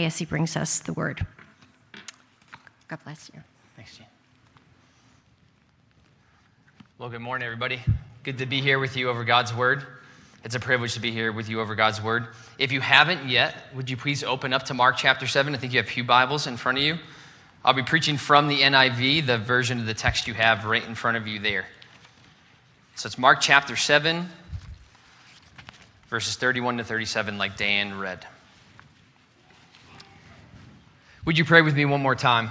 as he brings us the word. God bless you. Thanks, Jean. Well, good morning, everybody. Good to be here with you over God's word. It's a privilege to be here with you over God's word. If you haven't yet, would you please open up to Mark chapter 7? I think you have pew Bibles in front of you. I'll be preaching from the NIV, the version of the text you have right in front of you there. So it's Mark chapter 7, verses 31 to 37, like Dan read. Would you pray with me one more time?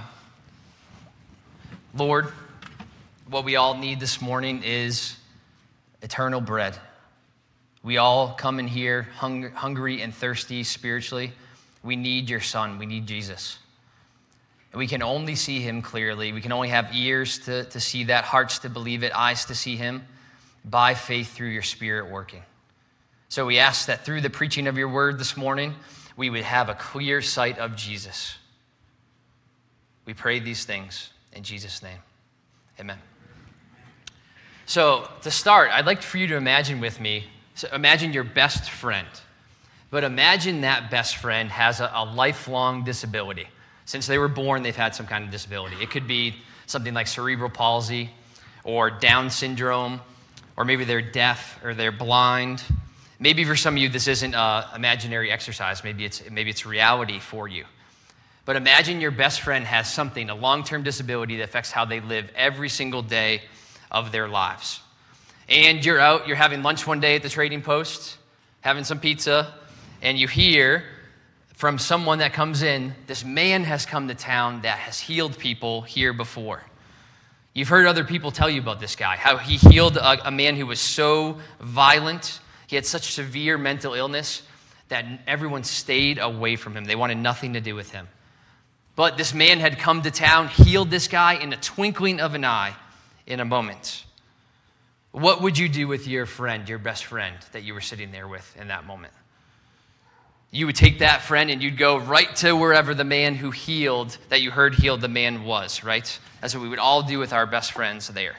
Lord, what we all need this morning is eternal bread. We all come in here hungry and thirsty spiritually. We need your Son. We need Jesus. And we can only see him clearly. We can only have ears to see that, hearts to believe it, eyes to see him by faith through your Spirit working. So we ask that through the preaching of your word this morning, we would have a clear sight of Jesus. We pray these things in Jesus' name. Amen. So to start, I'd like for you to imagine with me, imagine your best friend. But imagine that best friend has a lifelong disability. Since they were born, they've had some kind of disability. It could be something like cerebral palsy or Down syndrome, or maybe they're deaf or they're blind. Maybe for some of you, this isn't imaginary exercise. Maybe it's reality for you. But imagine your best friend has something, a long-term disability that affects how they live every single day of their lives. And you're out, you're having lunch one day at the Trading Post, having some pizza, and you hear from someone that comes in, this man has come to town that has healed people here before. You've heard other people tell you about this guy, how he healed a man who was so violent, he had such severe mental illness that everyone stayed away from him. They wanted nothing to do with him. But this man had come to town, healed this guy in a twinkling of an eye in a moment. What would you do with your friend, your best friend that you were sitting there with in that moment? You would take that friend and you'd go right to wherever the man who healed, that you heard healed the man was, right? That's what we would all do with our best friends there.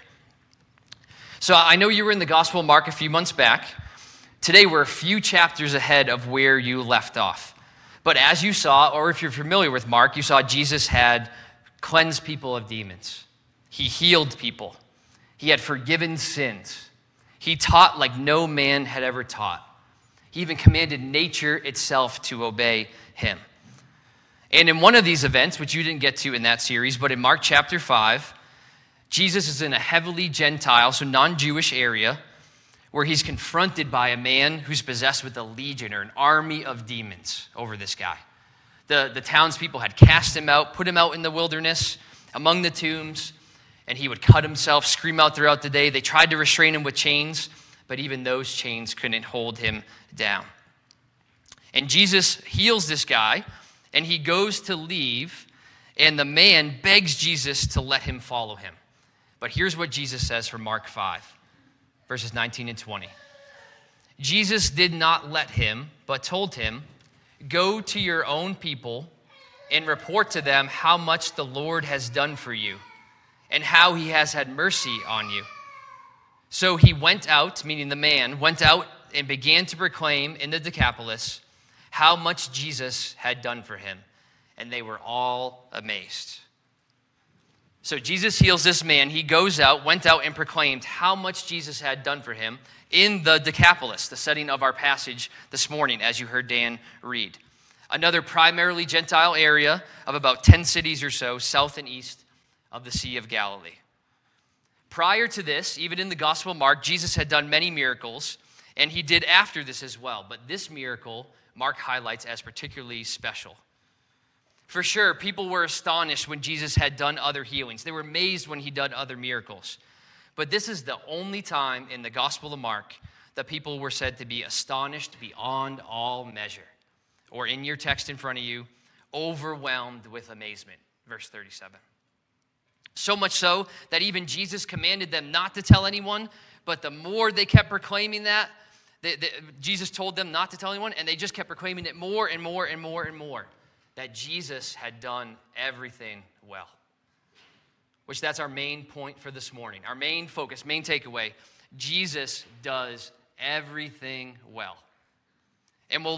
So I know you were in the Gospel of Mark a few months back. Today we're a few chapters ahead of where you left off. But as you saw, or if you're familiar with Mark, you saw Jesus had cleansed people of demons. He healed people. He had forgiven sins. He taught like no man had ever taught. He even commanded nature itself to obey him. And in one of these events, which you didn't get to in that series, but in Mark chapter 5, Jesus is in a heavily Gentile, so non-Jewish area, where he's confronted by a man who's possessed with a legion or an army of demons over this guy. The townspeople had cast him out, put him out in the wilderness among the tombs, and he would cut himself, scream out throughout the day. They tried to restrain him with chains, but even those chains couldn't hold him down. And Jesus heals this guy, and he goes to leave, and the man begs Jesus to let him follow him. But here's what Jesus says from Mark 5. Verses 19 and 20. Jesus did not let him, but told him, "Go to your own people and report to them how much the Lord has done for you and how he has had mercy on you." So he went out, meaning the man, went out and began to proclaim in the Decapolis how much Jesus had done for him. And they were all amazed. So Jesus heals this man. He went out and proclaimed how much Jesus had done for him in the Decapolis, the setting of our passage this morning, as you heard Dan read. Another primarily Gentile area of about 10 cities or so, south and east of the Sea of Galilee. Prior to this, even in the Gospel of Mark, Jesus had done many miracles, and he did after this as well. But this miracle, Mark highlights as particularly special. For sure, people were astonished when Jesus had done other healings. They were amazed when he did other miracles. But this is the only time in the Gospel of Mark that people were said to be astonished beyond all measure. Or in your text in front of you, overwhelmed with amazement. Verse 37. So much so that even Jesus commanded them not to tell anyone, but the more they kept proclaiming that, Jesus told them not to tell anyone, and they just kept proclaiming it more and more and more and more. That Jesus had done everything well. Which that's our main point for this morning. Our main focus, main takeaway. Jesus does everything well. And we'll look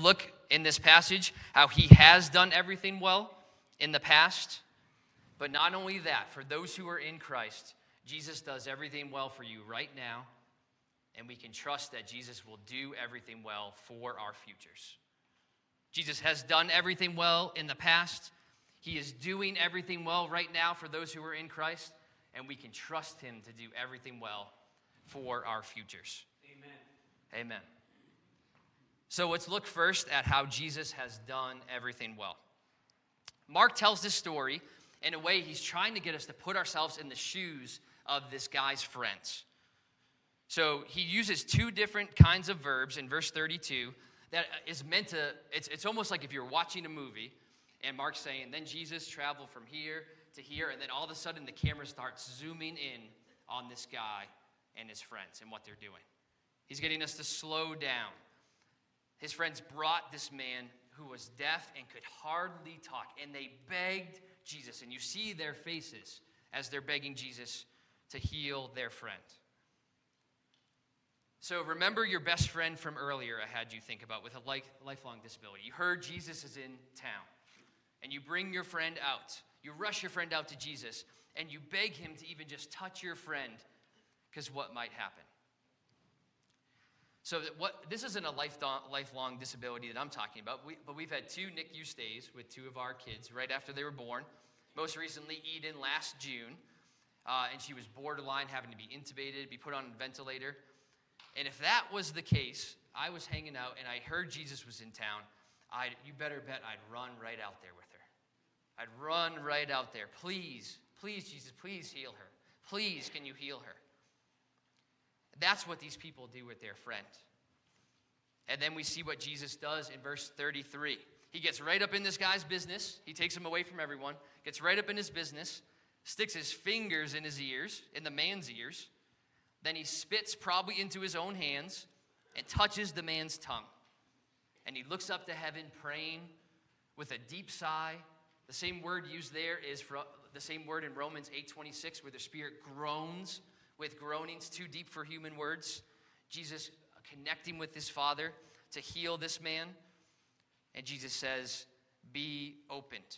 in this passage, how he has done everything well in the past. But not only that, for those who are in Christ, Jesus does everything well for you right now, and we can trust that Jesus will do everything well for our futures. Jesus has done everything well in the past. He is doing everything well right now for those who are in Christ, and we can trust him to do everything well for our futures. Amen. Amen. So let's look first at how Jesus has done everything well. Mark tells this story in a way he's trying to get us to put ourselves in the shoes of this guy's friends. So he uses two different kinds of verbs in verse 32 that is meant to, it's almost like if you're watching a movie and Mark's saying, then Jesus traveled from here to here, and then all of a sudden the camera starts zooming in on this guy and his friends and what they're doing. He's getting us to slow down. His friends brought this man who was deaf and could hardly talk, and they begged Jesus. And you see their faces as they're begging Jesus to heal their friend. So remember your best friend from earlier I had you think about with a lifelong disability. You heard Jesus is in town, and you bring your friend out. You rush your friend out to Jesus, and you beg him to even just touch your friend, because what might happen? So this isn't a lifelong disability that I'm talking about, but we've had 2 NICU stays with 2 of our kids right after they were born. Most recently, Eden last June, and she was borderline having to be intubated, be put on a ventilator. And if that was the case, I was hanging out and I heard Jesus was in town, you better bet I'd run right out there with her. I'd run right out there. Please, Jesus, please heal her. Please, can you heal her? That's what these people do with their friend. And then we see what Jesus does in verse 33. He gets right up in this guy's business. He takes him away from everyone, gets right up in his business, sticks his fingers in his ears, in the man's ears. Then he spits probably into his own hands and touches the man's tongue. And he looks up to heaven praying with a deep sigh. The same word used there is the same word in Romans 8:26, where the Spirit groans with groanings too deep for human words. Jesus connecting with his Father to heal this man. And Jesus says, be opened.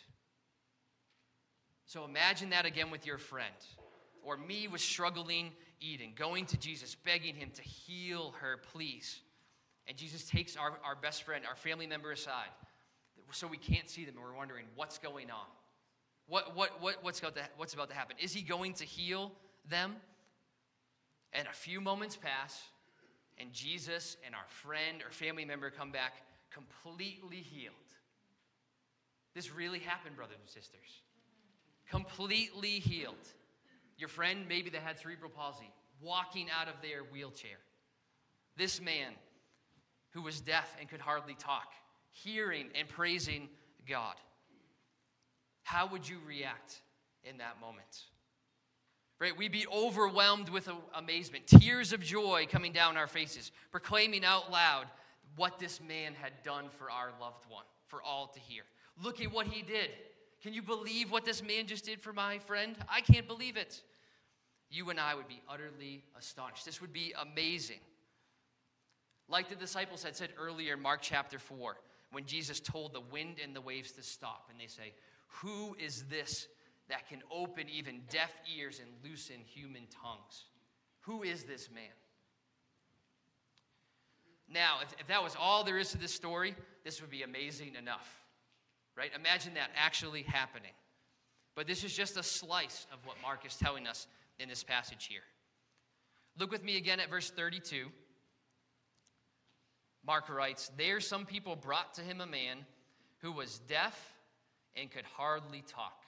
So imagine that again with your friend. Or me with struggling Eden, going to Jesus, begging him to heal her, please. And Jesus takes our best friend, our family member aside, so we can't see them, and we're wondering what's going on. What's about to happen? Is he going to heal them? And a few moments pass, and Jesus and our friend or family member come back completely healed. This really happened, brothers and sisters. Completely healed. Your friend, maybe that had cerebral palsy, walking out of their wheelchair. This man who was deaf and could hardly talk, hearing and praising God. How would you react in that moment? Right? We'd be overwhelmed with amazement, tears of joy coming down our faces, proclaiming out loud what this man had done for our loved one, for all to hear. Look at what he did. Can you believe what this man just did for my friend? I can't believe it. You and I would be utterly astonished. This would be amazing. Like the disciples had said earlier in Mark chapter 4, when Jesus told the wind and the waves to stop, and they say, who is this that can open even deaf ears and loosen human tongues? Who is this man? Now, if that was all there is to this story, this would be amazing enough. Right? Imagine that actually happening. But this is just a slice of what Mark is telling us in this passage here. Look with me again at verse 32. Mark writes, there some people brought to him a man who was deaf and could hardly talk.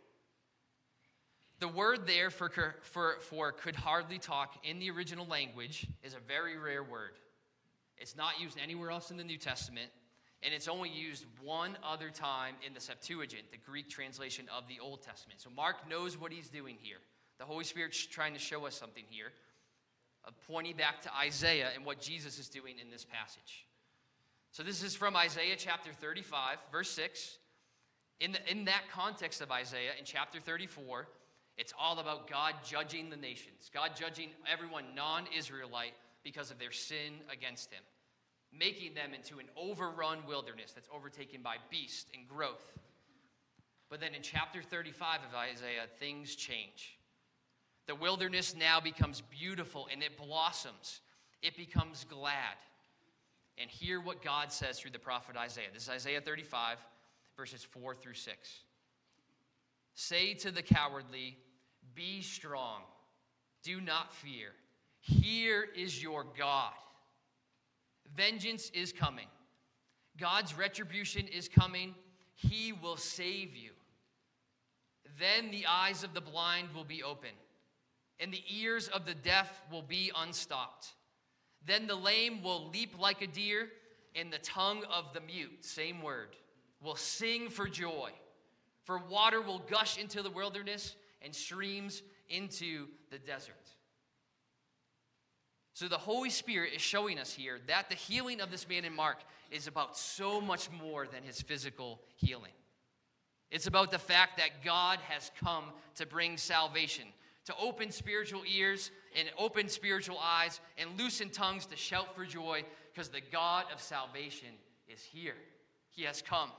The word there for could hardly talk in the original language is a very rare word. It's not used anywhere else in the New Testament, and it's only used one other time in the Septuagint, the Greek translation of the Old Testament. So Mark knows what he's doing here. The Holy Spirit's trying to show us something here, pointing back to Isaiah and what Jesus is doing in this passage. So this is from Isaiah chapter 35, verse 6. In that context of Isaiah, in chapter 34, it's all about God judging the nations, God judging everyone non-Israelite because of their sin against him. making them into an overrun wilderness that's overtaken by beast and growth. But then in chapter 35 of Isaiah, things change. The wilderness now becomes beautiful and it blossoms. It becomes glad. And hear what God says through the prophet Isaiah. This is Isaiah 35, verses 4 through 6. Say to the cowardly, be strong, do not fear. Here is your God. Vengeance is coming. God's retribution is coming. He will save you. Then the eyes of the blind will be open, and the ears of the deaf will be unstopped. Then the lame will leap like a deer, and the tongue of the mute, same word, will sing for joy. For water will gush into the wilderness and streams into the desert. So the Holy Spirit is showing us here that the healing of this man in Mark is about so much more than his physical healing. It's about the fact that God has come to bring salvation, to open spiritual ears and open spiritual eyes and loosen tongues to shout for joy, because the God of salvation is here. He has come.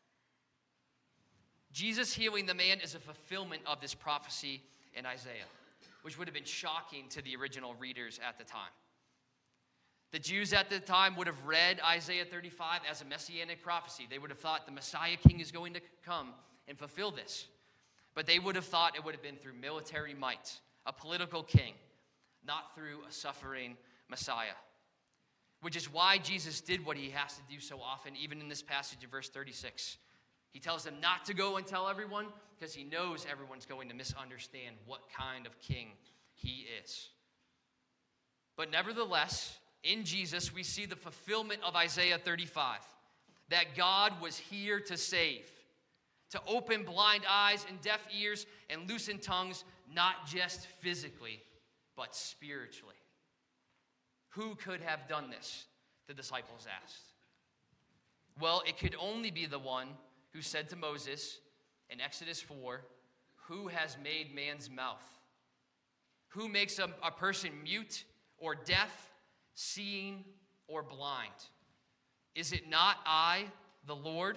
Jesus healing the man is a fulfillment of this prophecy in Isaiah, which would have been shocking to the original readers at the time. The Jews at the time would have read Isaiah 35 as a messianic prophecy. They would have thought the Messiah king is going to come and fulfill this. But they would have thought it would have been through military might, a political king, not through a suffering Messiah. Which is why Jesus did what he has to do so often, even in this passage in verse 36. He tells them not to go and tell everyone, because he knows everyone's going to misunderstand what kind of king he is. But nevertheless, in Jesus, we see the fulfillment of Isaiah 35, that God was here to save, to open blind eyes and deaf ears and loosen tongues, not just physically, but spiritually. Who could have done this? The disciples asked. Well, it could only be the one who said to Moses in Exodus 4, who has made man's mouth? Who makes a person mute or deaf, seeing or blind? Is it not I, the Lord?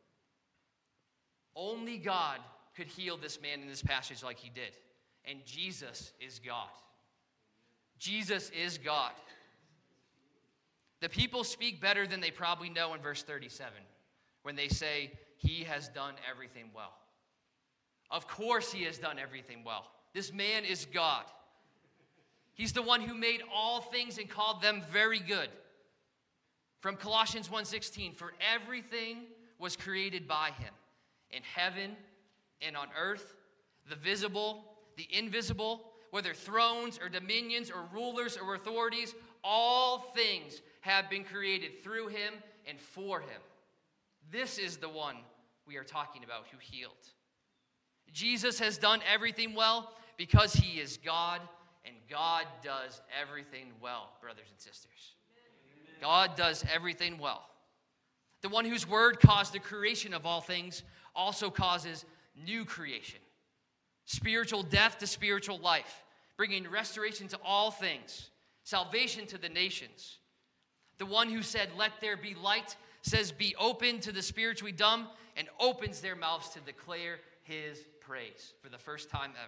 Only God could heal this man in this passage like he did. And Jesus is God. Jesus is God. The people speak better than they probably know in verse 37 when they say, he has done everything well. Of course he has done everything well. This man is God. He's the one who made all things and called them very good. From Colossians 1:16, for everything was created by him, in heaven and on earth, the visible, the invisible, whether thrones or dominions or rulers or authorities, all things have been created through him and for him. This is the one we are talking about who healed. Jesus has done everything well because he is God, and God does everything well, brothers and sisters. Amen. God does everything well. The one whose word caused the creation of all things also causes new creation. Spiritual death to spiritual life, bringing restoration to all things, salvation to the nations. The one who said, let there be light, says, be open to the spiritually dumb, and opens their mouths to declare his praise for the first time ever.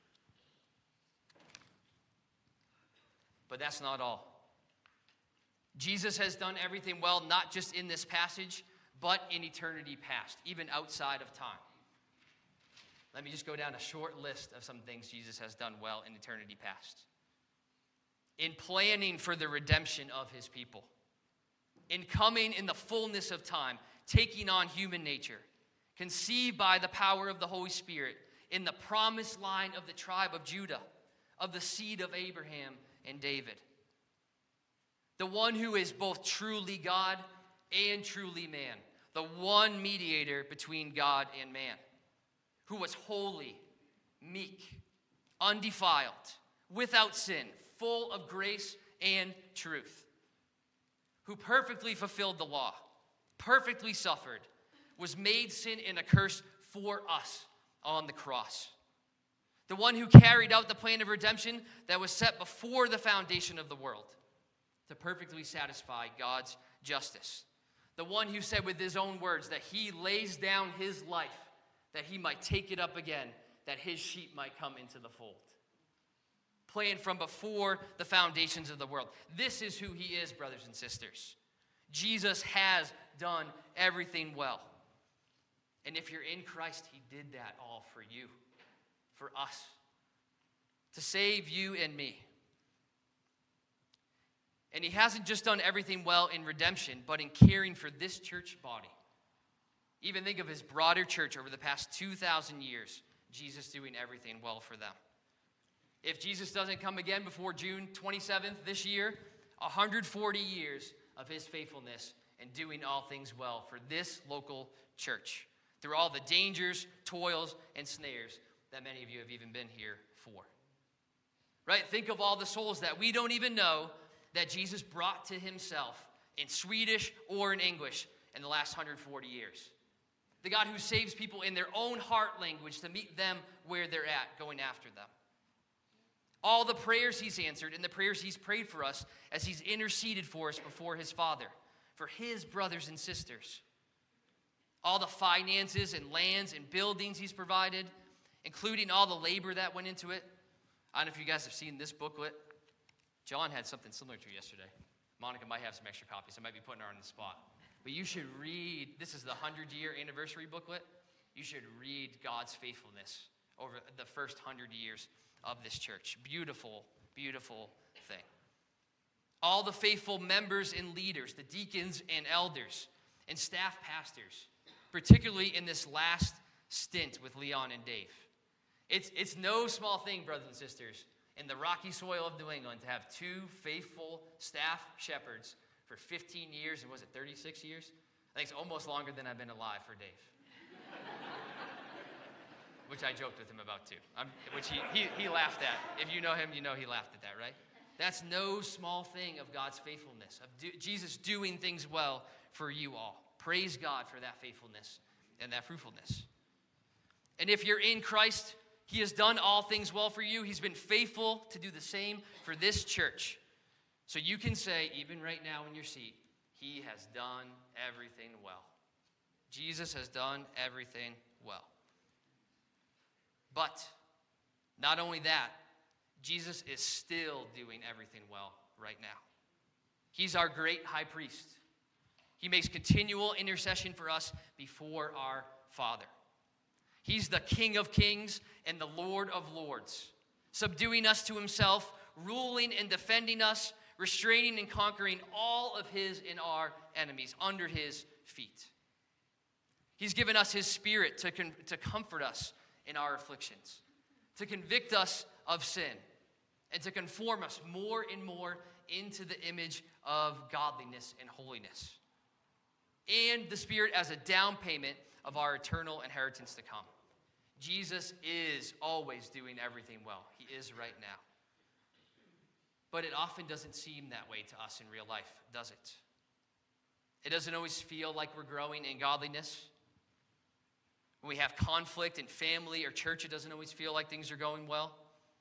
But that's not all. Jesus has done everything well, not just in this passage, but in eternity past, even outside of time. Let me just go down a short list of some things Jesus has done well in eternity past. In planning for the redemption of his people. In coming in the fullness of time, taking on human nature. Conceived by the power of the Holy Spirit in the promised line of the tribe of Judah, of the seed of Abraham and David. The one who is both truly God and truly man. The one mediator between God and man. Who was holy, meek, undefiled, without sin, full of grace and truth. Who perfectly fulfilled the law, perfectly suffered, was made sin and a curse for us on the cross. The one who carried out the plan of redemption that was set before the foundation of the world to perfectly satisfy God's justice. The one who said with his own words that he lays down his life that he might take it up again, that his sheep might come into the fold. Planned from before the foundations of the world. This is who he is, brothers and sisters. Jesus has done everything well. And if you're in Christ, he did that all for you, for us, to save you and me. And he hasn't just done everything well in redemption, but in caring for this church body. Even think of his broader church over the past 2,000 years, Jesus doing everything well for them. If Jesus doesn't come again before June 27th this year, 140 years of his faithfulness and doing all things well for this local church, through all the dangers, toils, and snares that many of you have even been here for. Right? Think of all the souls that we don't even know that Jesus brought to himself in Swedish or in English in the last 140 years. The God who saves people in their own heart language to meet them where they're at, going after them. All the prayers he's answered and the prayers he's prayed for us as he's interceded for us before his Father, for his brothers and sisters. All the finances and lands and buildings he's provided, including all the labor that went into it. I don't know if you guys have seen this booklet. John had something similar to it yesterday. Monica might have some extra copies. I might be putting her on the spot. But you should read, this is the 100-year anniversary booklet. You should read God's faithfulness over the first 100 years of this church. Beautiful, beautiful thing. All the faithful members and leaders, the deacons and elders, and staff pastors, particularly in this last stint with Leon and Dave. It's no small thing, brothers and sisters, in the rocky soil of New England to have two faithful staff shepherds for 15 years, and was it 36 years? I think it's almost longer than I've been alive for Dave. Which I joked with him about too, which he laughed at. If you know him, you know he laughed at that, right? That's no small thing of God's faithfulness, of Jesus doing things well for you all. Praise God for that faithfulness and that fruitfulness. And if you're in Christ, he has done all things well for you. He's been faithful to do the same for this church. So you can say, even right now in your seat, he has done everything well. Jesus has done everything well. But not only that, Jesus is still doing everything well right now. He's our great high priest. He makes continual intercession for us before our Father. He's the King of kings and the Lord of lords, subduing us to himself, ruling and defending us, restraining and conquering all of his and our enemies under his feet. He's given us his Spirit to comfort us in our afflictions, to convict us of sin, and to conform us more and more into the image of godliness and holiness. And the Spirit as a down payment of our eternal inheritance to come. Jesus is always doing everything well. He is right now. But it often doesn't seem that way to us in real life, does it? It doesn't always feel like we're growing in godliness. When we have conflict in family or church, it doesn't always feel like things are going well.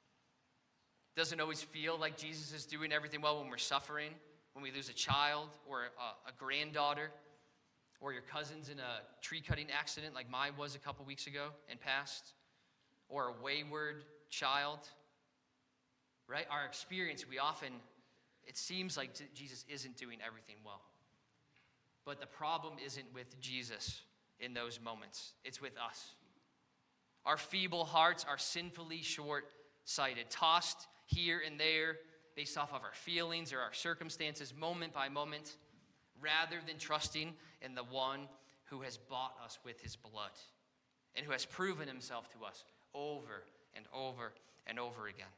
It doesn't always feel like Jesus is doing everything well when we're suffering, when we lose a child or a granddaughter, or your cousin's in a tree-cutting accident like mine was a couple weeks ago and past, or a wayward child, right? Our experience, it seems like Jesus isn't doing everything well. But the problem isn't with Jesus in those moments. It's with us. Our feeble hearts are sinfully short-sighted, tossed here and there based off of our feelings or our circumstances moment by moment, rather than trusting in the one who has bought us with his blood and who has proven himself to us over and over and over again.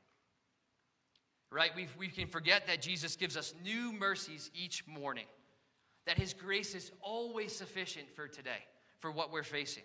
Right? We can forget that Jesus gives us new mercies each morning, that his grace is always sufficient for today, for what we're facing.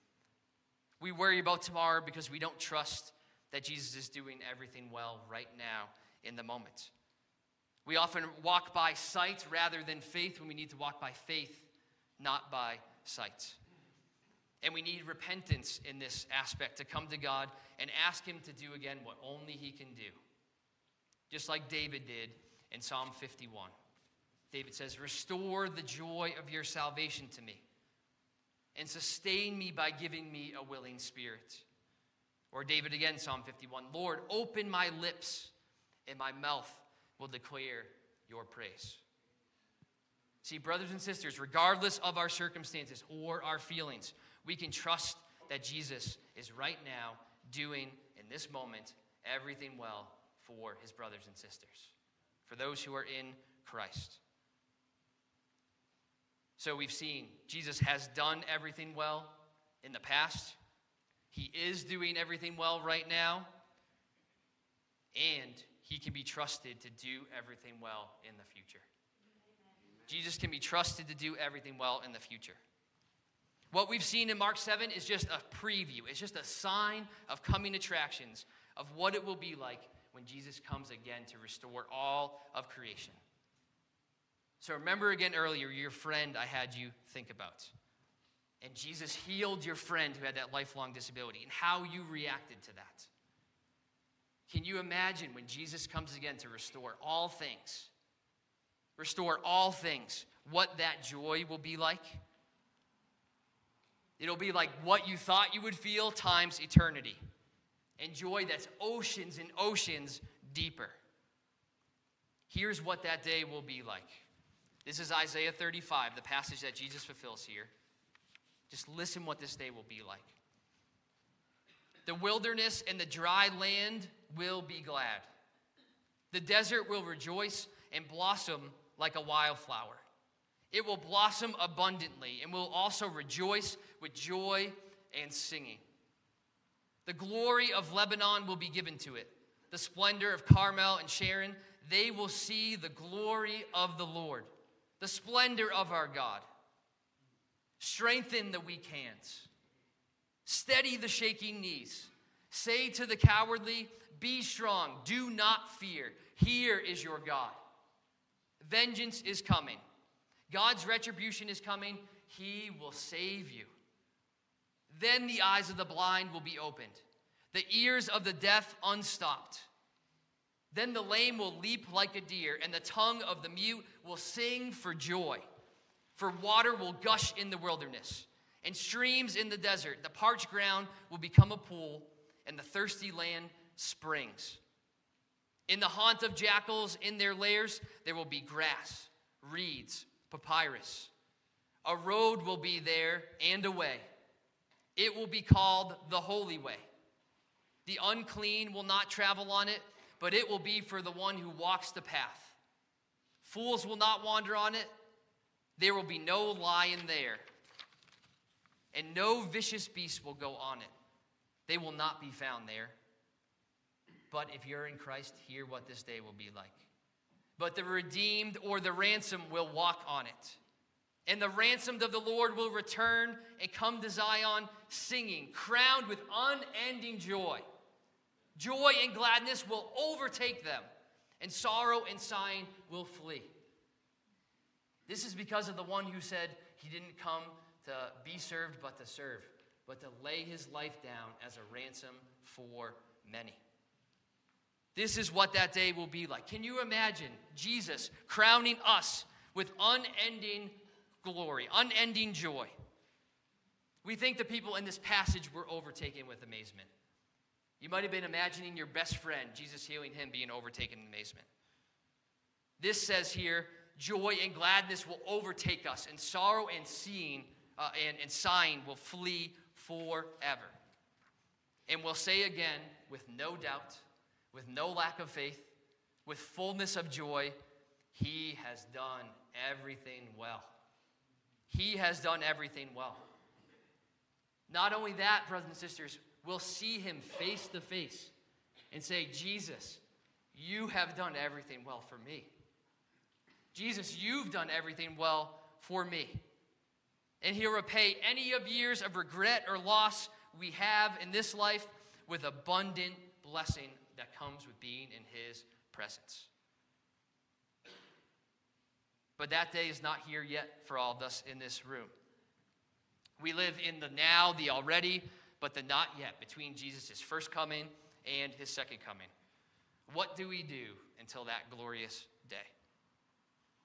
We worry about tomorrow because we don't trust that Jesus is doing everything well right now in the moment. We often walk by sight rather than faith when we need to walk by faith, not by sight. And we need repentance in this aspect to come to God and ask him to do again what only he can do. Just like David did in Psalm 51. David says, "Restore the joy of your salvation to me, and sustain me by giving me a willing spirit." Or David again, Psalm 51, "Lord, open my lips, and my mouth will declare your praise." See, brothers and sisters, regardless of our circumstances or our feelings, we can trust that Jesus is right now doing, in this moment, everything well for his brothers and sisters, for those who are in Christ. So we've seen Jesus has done everything well in the past. He is doing everything well right now. And he can be trusted to do everything well in the future. Jesus can be trusted to do everything well in the future. What we've seen in Mark 7 is just a preview. It's just a sign of coming attractions of what it will be like when Jesus comes again to restore all of creation. So remember again earlier your friend I had you think about. And Jesus healed your friend who had that lifelong disability and how you reacted to that. Can you imagine when Jesus comes again to restore all things, what that joy will be like? It'll be like what you thought you would feel times eternity. And joy that's oceans and oceans deeper. Here's what that day will be like. This is Isaiah 35, the passage that Jesus fulfills here. Just listen what this day will be like. "The wilderness and the dry land will be glad. The desert will rejoice and blossom like a wildflower. It will blossom abundantly and will also rejoice with joy and singing. The glory of Lebanon will be given to it. The splendor of Carmel and Sharon, they will see the glory of the Lord, the splendor of our God. Strengthen the weak hands. Steady the shaking knees. Say to the cowardly, be strong, do not fear. Here is your God. Vengeance is coming. God's retribution is coming. He will save you. Then the eyes of the blind will be opened, the ears of the deaf unstopped. Then the lame will leap like a deer, and the tongue of the mute will sing for joy. For water will gush in the wilderness, and streams in the desert. The parched ground will become a pool, and the thirsty land springs. In the haunt of jackals, in their lairs, there will be grass, reeds, papyrus. A road will be there and a way. It will be called the Holy Way. The unclean will not travel on it, but it will be for the one who walks the path. Fools will not wander on it. There will be no lion there, and no vicious beast will go on it. They will not be found there. But if you're in Christ, hear what this day will be like. But the redeemed or the ransom will walk on it. And the ransomed of the Lord will return and come to Zion singing, crowned with unending joy. Joy and gladness will overtake them, and sorrow and sighing will flee. This is because of the one who said he didn't come to be served but to serve, but to lay his life down as a ransom for many. This is what that day will be like. Can you imagine Jesus crowning us with unending glory, unending joy? We think the people in this passage were overtaken with amazement. You might have been imagining your best friend, Jesus healing him, being overtaken in amazement. This says here, joy and gladness will overtake us, and sorrow and sighing will flee forever. And we'll say again, with no doubt, with no lack of faith, with fullness of joy, he has done everything well. He has done everything well. Not only that, brothers and sisters, we'll see him face to face and say, Jesus, you have done everything well for me. Jesus, you've done everything well for me. And he'll repay any of years of regret or loss we have in this life with abundant blessing that comes with being in his presence. But that day is not here yet for all of us in this room. We live in the now, the already, but the not yet, between Jesus' first coming and his second coming. What do we do until that glorious day?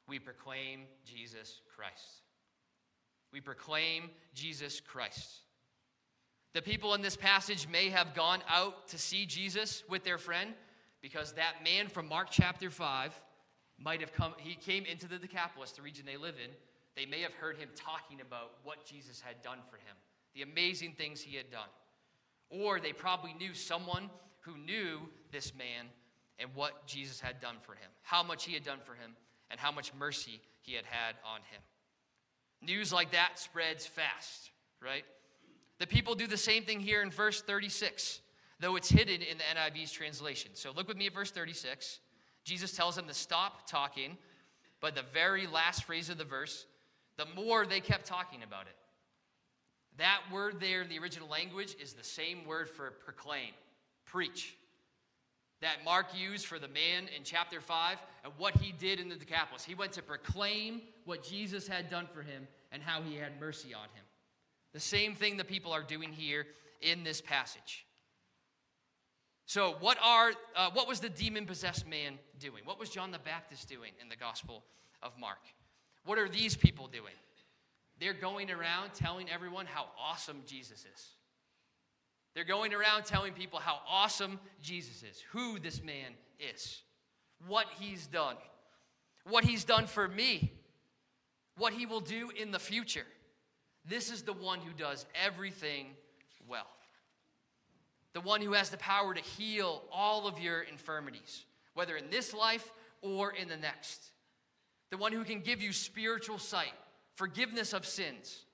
We proclaim Jesus Christ. We proclaim Jesus Christ. The people in this passage may have gone out to see Jesus with their friend because that man from Mark chapter 5 might have come. He came into the Decapolis, the region they live in. They may have heard him talking about what Jesus had done for him, the amazing things he had done. Or they probably knew someone who knew this man and what Jesus had done for him, how much he had done for him, and how much mercy he had had on him. News like that spreads fast, right? The people do the same thing here in verse 36, though it's hidden in the NIV's translation. So look with me at verse 36. Jesus tells them to stop talking, but the very last phrase of the verse, the more they kept talking about it. That word there in the original language is the same word for proclaim, preach, that Mark used for the man in chapter 5 and what he did in the Decapolis. He went to proclaim what Jesus had done for him and how he had mercy on him. The same thing the people are doing here in this passage. So what was the demon-possessed man doing? What was John the Baptist doing in the Gospel of Mark? What are these people doing? They're going around telling everyone how awesome Jesus is. They're going around telling people how awesome Jesus is, who this man is, what he's done for me, what he will do in the future. This is the one who does everything well. The one who has the power to heal all of your infirmities, whether in this life or in the next. The one who can give you spiritual sight, forgiveness of sins.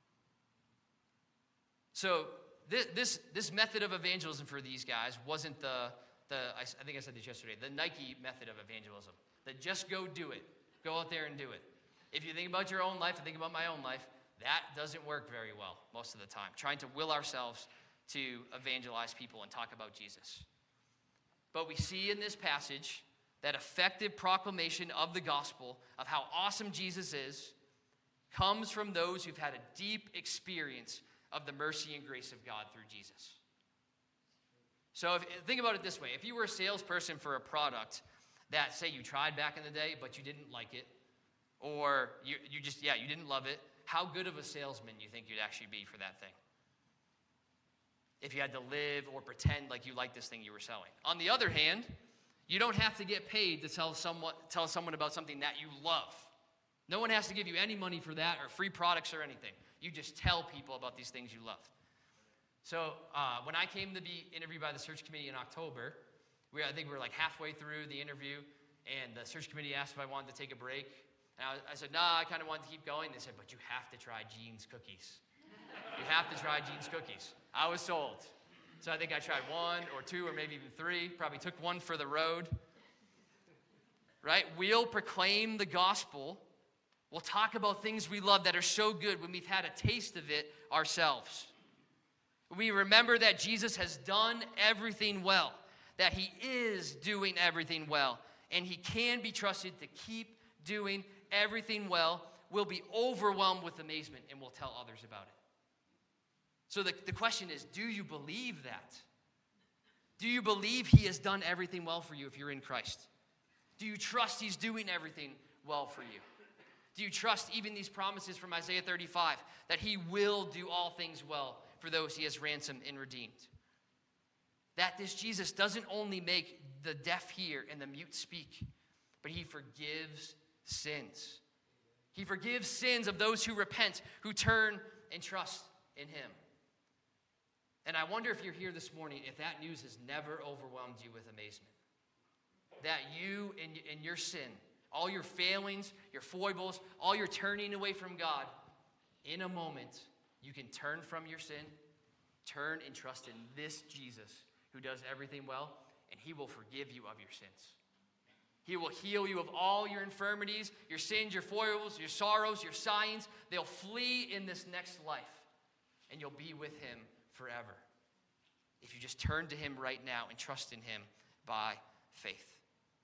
So this method of evangelism for these guys wasn't I think I said this yesterday, the Nike method of evangelism. That just go do it. Go out there and do it. If you think about your own life and think about my own life, that doesn't work very well most of the time. Trying to will ourselves to evangelize people and talk about Jesus. But we see in this passage that effective proclamation of the gospel of how awesome Jesus is comes from those who've had a deep experience of the mercy and grace of God through Jesus. So think about it this way. If you were a salesperson for a product that, say, you tried back in the day, but you didn't like it, or you didn't love it, how good of a salesman do you think you'd actually be for that thing? If you had to live or pretend like you liked this thing you were selling. On the other hand, you don't have to get paid to tell someone about something that you love. No one has to give you any money for that or free products or anything. You just tell people about these things you love. So when I came to be interviewed by the search committee in October, I think we were like halfway through the interview, and the search committee asked if I wanted to take a break. And I said, nah, I kind of wanted to keep going. They said, but you have to try Gene's cookies. You have to try Gene's cookies. I was sold. So I think I tried 1 or 2 or maybe even 3. Probably took 1 for the road. Right? We'll proclaim the gospel. We'll talk about things we love that are so good when we've had a taste of it ourselves. We remember that Jesus has done everything well, that he is doing everything well, and he can be trusted to keep doing everything well. We'll be overwhelmed with amazement, and we'll tell others about it. So the question is, do you believe that? Do you believe he has done everything well for you if you're in Christ? Do you trust he's doing everything well for you? Do you trust even these promises from Isaiah 35 that he will do all things well for those he has ransomed and redeemed? That this Jesus doesn't only make the deaf hear and the mute speak, but he forgives sins. He forgives sins of those who repent, who turn and trust in him. And I wonder if you're here this morning, if that news has never overwhelmed you with amazement. That you in your sin, all your failings, your foibles, all your turning away from God, in a moment, you can turn from your sin, turn and trust in this Jesus who does everything well, and he will forgive you of your sins. He will heal you of all your infirmities, your sins, your foibles, your sorrows, your sighings. They'll flee in this next life, and you'll be with him forever if you just turn to him right now and trust in him by faith.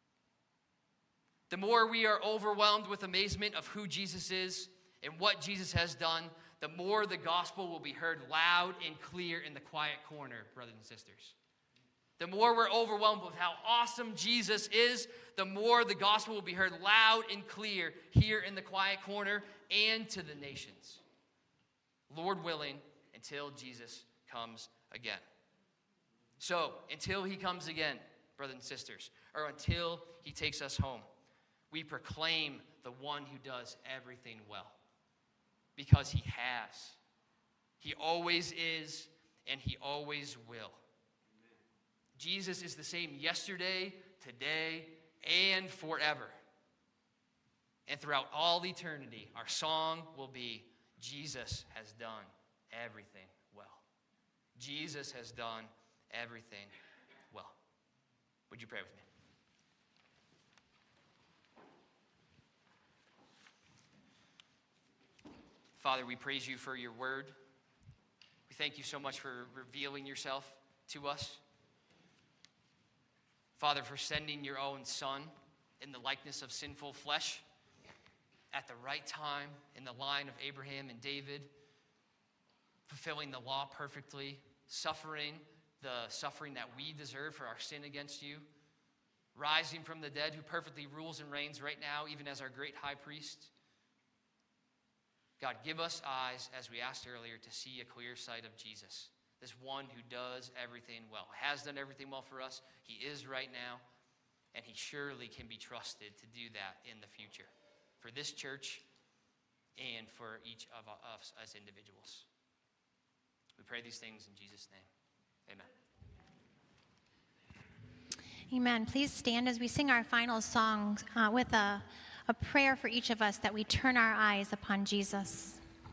The more we are overwhelmed with amazement of who Jesus is and what Jesus has done, the more the gospel will be heard loud and clear in the quiet corner, brothers and sisters. The more we're overwhelmed with how awesome Jesus is, the more the gospel will be heard loud and clear here in the quiet corner and to the nations. Lord willing, until Jesus comes again. So, until he comes again, brothers and sisters, or until he takes us home, we proclaim the one who does everything well. Because he has. He always is, and he always will. Jesus is the same yesterday, today, and forever. And throughout all eternity, our song will be, Jesus has done everything well. Jesus has done everything well. Would you pray with me? Father, we praise you for your word. We thank you so much for revealing yourself to us. Father, for sending your own Son in the likeness of sinful flesh at the right time in the line of Abraham and David, fulfilling the law perfectly, suffering the suffering that we deserve for our sin against you, rising from the dead, who perfectly rules and reigns right now, even as our great high priest. God, give us eyes, as we asked earlier, to see a clear sight of Jesus, this one who does everything well, has done everything well for us. He is right now, and he surely can be trusted to do that in the future for this church and for each of us as individuals. We pray these things in Jesus' name. Amen. Amen. Please stand as we sing our final song with a prayer for each of us that we turn our eyes upon Jesus.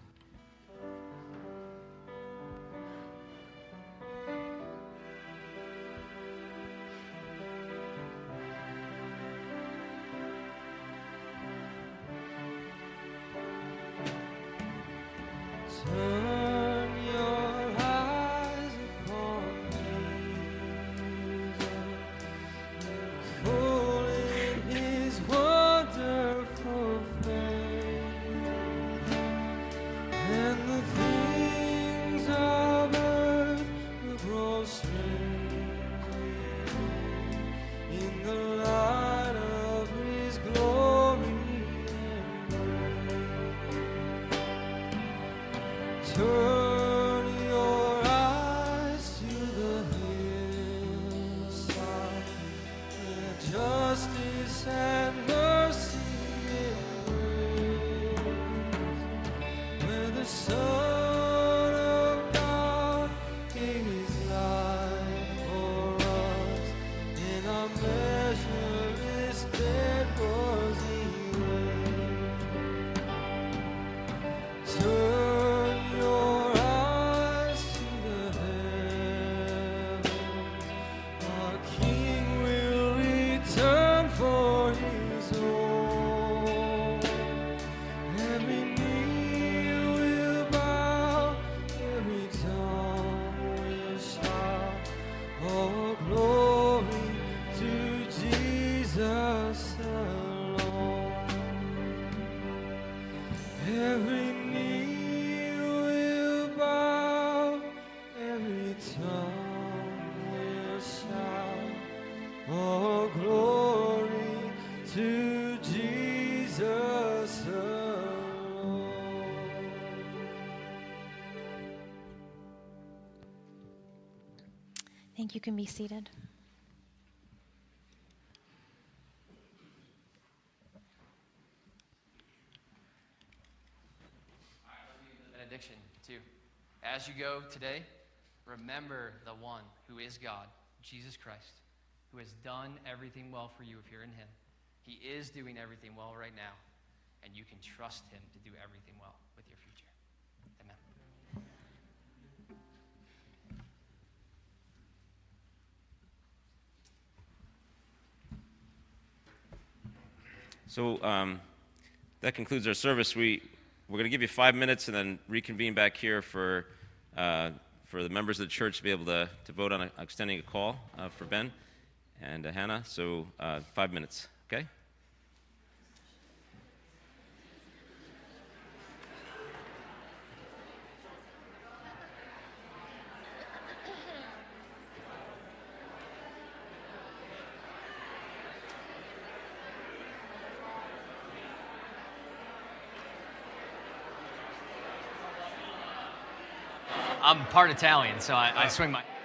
Thank you. You can be seated. Benediction too. As you go today, remember the one who is God, Jesus Christ, who has done everything well for you if you're in him. He is doing everything well right now, and you can trust him to do everything well with your future. Amen. So that concludes our service. We're going to give you 5 minutes and then reconvene back here for the members of the church to be able to vote on extending a call for Ben and Hannah. So 5 minutes, okay? I'm part Italian, so I swing my.